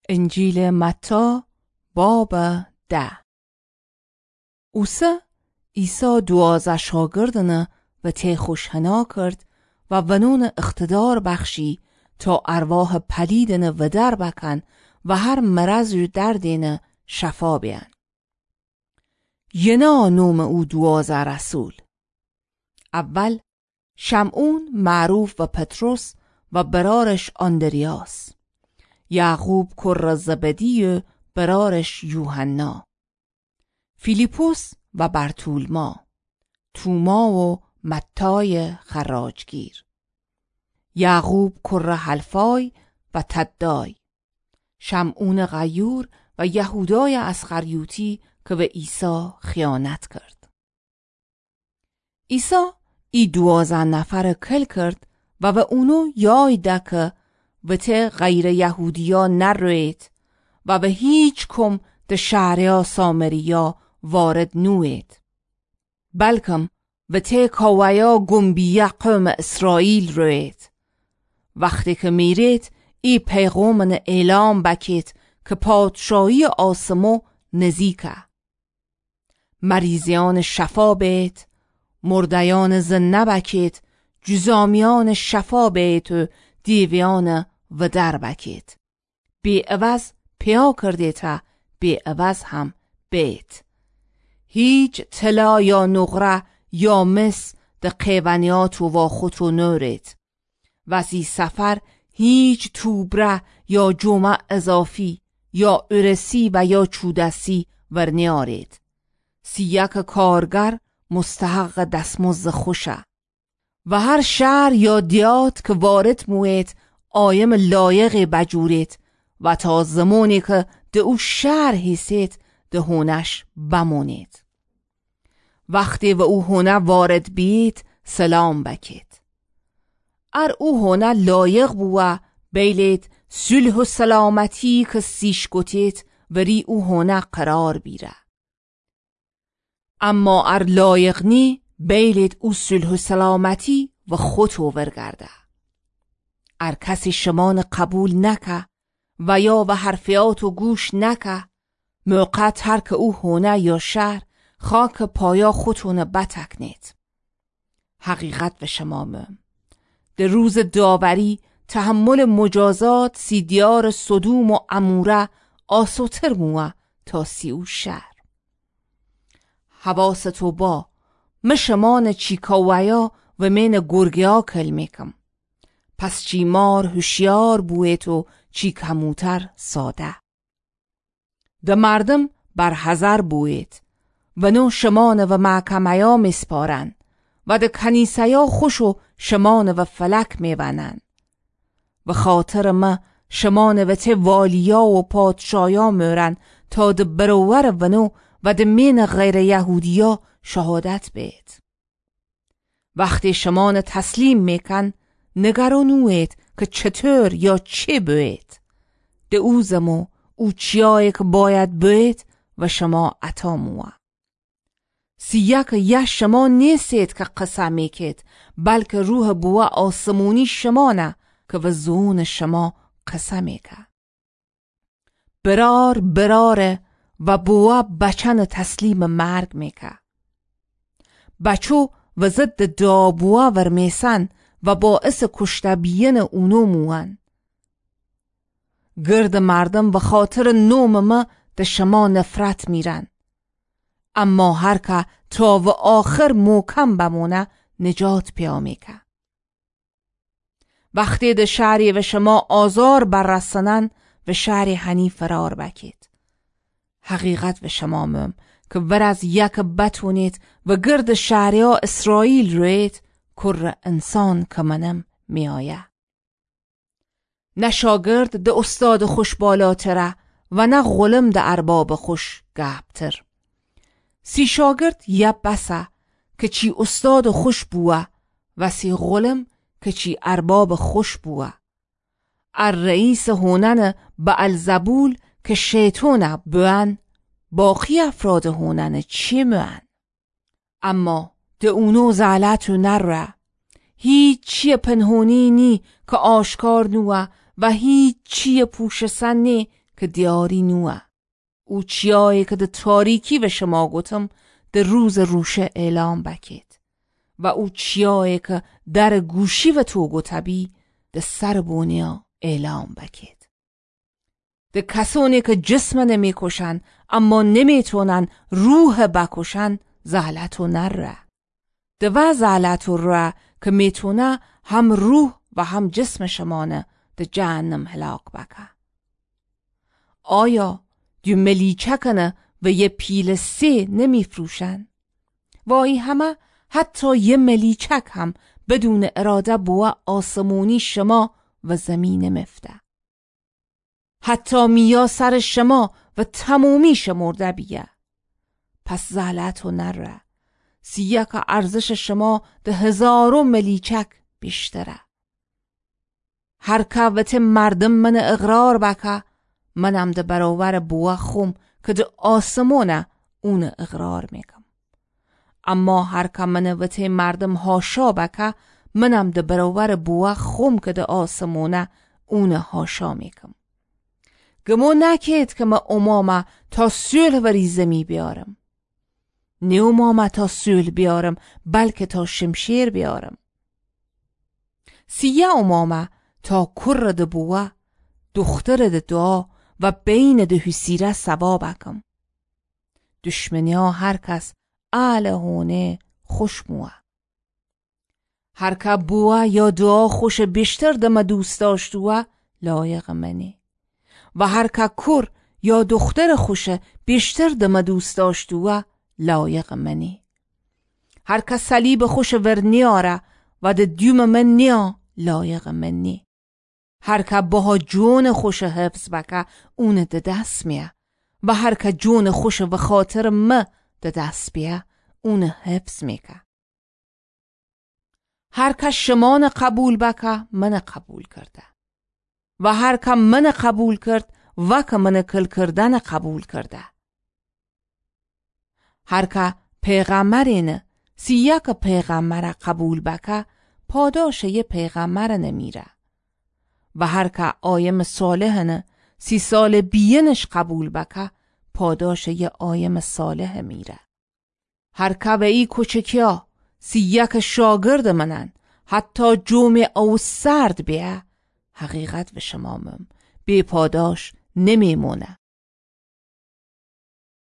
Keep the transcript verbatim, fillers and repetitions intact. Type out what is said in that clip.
انجیل متی باب ده. اوسه عیسی دوازده شاگردنه و تی خوشحنا کرد و ونون اقتدار بخشی تا ارواح پلیدنه و در بکن و هر مرض و دردینه شفا بیان. ینا نوم او دوازده رسول. اول شمعون معروف و پتروس و برارش اندریاس، یعقوب کر زبدی برارش یوحنا، فیلیپوس و برتولما، توما و متای خراجگیر، یعقوب کر حلفای و تدای، شمعون غیور و یهودای اسخریوطی که به عیسی خیانت کرد. عیسی ای دوازده نفر کل کرد و به اونو یای دکه و ته غیر یهودیا نروید و به هیچ کم ده شهریا سامریا وارد نوید، بلکم و ته کاویا گنبیه قوم اسرائیل روید. وقتی که میرید ای پیغامن اعلام بکید که پادشاهی آسمو نزیکه، مریضیان شفا بید، مردیان زنده بکید، جزامیان شفا بید و دیویان و در بکید. بی عوض پیا کرده تا بی عوض هم بید. هیچ طلا یا نقره یا مس ده قیوانیات و خودو نورید. وزی سفر هیچ توبره یا جمع اضافی یا ارسی و یا چودسی ورنیارید. سیک کارگر مستحق دستمزد خوشه و هر شهر یا دیات که وارد موید آیم لایق بجورید و تا زمانی که ده او شهر هستید ده هونش بمونید. وقتی و او هونه وارد بید سلام بکید. ار او هونه لایق بوه بیلید صلح و سلامتی که سیش گتید وری او هونه قرار بیره. اما ار لایق نی بیلید او صلح و سلامتی و خودو ورگرده. ار کسی شمان قبول نکه و یا و حرفیاتو گوش نکه، موقع ترک او هونه یا شهر خاک پایا خودتون بتکنید. حقیقت به شما میم، در روز داوری تحمل مجازات سی دیار صدوم و اموره آسوتر موه تا سی او شهر. حواستو با مشمان چیکاویا و من گرگیا کل میکم، پس چی مار هوشیار بویت و چی کموتر ساده. ده مردم بر حذر بویت و نو شمان و محکمیا میسپارن و ده کنیسیا خوشو شمان و فلک میونن و خاطر ما شمان و ته والیا و پادشایا میرن تا ده برور و نو و ده مین غیر یهودیا شهادت بید. وقتی شمان تسلیم میکن نگرانوید که چطور یا چه بید. ده اوزمو او چیایی که باید بید و شما عطا موه. سیک یه شما نیستید که قسم میکید، بلکه روح بوا آسمونی شما نه که و زون شما قسم میکه. برار براره و بوا بچن تسلیم مرگ میکه. بچو و ضد دابوا ورمیسن و باعث کشتبین اونو موان. گرد مردم و خاطر نوم ما ده شما نفرت میرن، اما هر که تا و آخر محکم بمونه نجات پیا میکه. وقتی ده شهری و شما آزار بررسنن و شهری هنی فرار بکید. حقیقت به شما میم که ور از یک بتونید و گرد شهری ها اسرائیل روید کر انسان که منم میآیه. نه شاگرد ده استاد خوش بالاتره و نه غلم ده ارباب خوش گهبتر. سی شاگرد یه بسه که چی استاد خوش بوه و سی غلم که چی ارباب خوش بوه. ار رئیس هونن بألزبول که شیطونه بوان، باقی افراد هونن چی موان؟ اما ده اونو زعلتو نره. هیچ چی پنهونی نی که آشکار نوه و هیچ چی پوشسن نی که دیاری نوه. او چیایی که ده تاریکی به شما گوتم ده روز روشه اعلام بکید. و او چیایی که در گوشی و تو گوتبی ده سر بونیا اعلام بکید. ده کسانی که جسم نمی کشن اما نمی تونن روح بکشن زعلت و نره. ده و زعلت و ره که می تونه هم روح و هم جسم شمانه ده جهنم هلاک بکه. آیا دو ملیچکنه و یه پیل سه نمی فروشن؟ و این همه حتی یه ملیچک هم بدون اراده بوا آسمونی شما و زمین مفته. حتی میا سر شما و تمومی شمرده بیه. پس زعلت و نره. سیه که ارزش شما ده هزارو ملیچک بیشتره. هر که مردم من اقرار بکه منم ده برابر بوا خوم که ده آسمونه اون اقرار میکم. اما هر که من وته مردم هاشا بکه منم ده برابر بوا خوم که ده آسمونه اون هاشا میکم. گمو نکید که ما امامه تا صلح و ریزمی بیارم. نه امامه تا صلح بیارم بلکه تا شمشیر بیارم. سیه امامه تا کر ده بوا دختر ده دعا و بین ده حسیره سوابکم. دشمنی ها هر کس اهل هونه خوشموه. هر که بوا یا دعا خوش بیشتر ده ما دوست داشتوه لایق منی. و هر که کر یا دختر خوش بیشتر ده ما دوست داشتوه لایق منی. هر که صلیب خوش ور نیاره و ده دیوم من نیا لایق منی. هر که باها جون خوش حفظ بکه اون ده دست میه. و هر که جون خوش و خاطر ما ده دست بیه اون حفظ میکه. هر که شمان قبول بکه من قبول کرده. و هر که من قبول کرد و که من کل کردن قبول کرده. هر که پیغمبرینه سیه که پیغمبر قبول بکه پاداش یه پیغمبر نمیره. و هر که آیم صالحنه سی سال بینش قبول بکه پاداش یه آیم صالح میره. هر که به ای کوچکیا سی یک شاگرد منن حتی جمع او سرد بیه حقیقت به شمامم بی پاداش نمیمونه.